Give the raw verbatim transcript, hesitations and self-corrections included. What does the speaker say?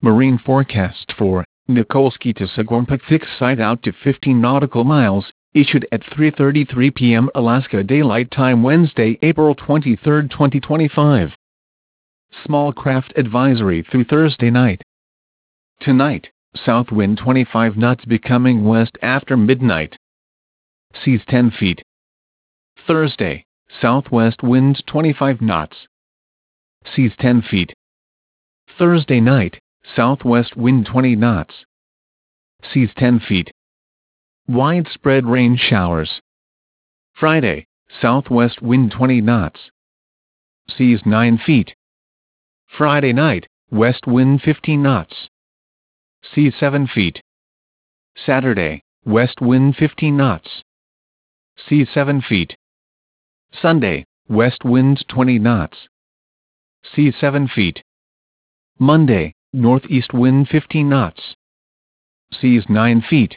Marine forecast for Nikolsky to Sigormpathic site out to fifteen nautical miles, issued at three thirty-three p m Alaska Daylight Time Wednesday, April twenty-third, twenty twenty-five. Small craft advisory through Thursday night. Tonight, south wind twenty-five knots becoming west after midnight. Seas ten feet. Thursday, southwest wind twenty-five knots. Seas ten feet. Thursday night, southwest wind twenty knots. Seas ten feet. Widespread rain showers. Friday, southwest wind twenty knots. Seas nine feet. Friday night, west wind fifteen knots. Seas seven feet. Saturday, west wind fifteen knots. Seas seven feet. Sunday, west wind twenty knots. Seas seven feet. Monday, northeast wind fifteen knots. Seas nine feet.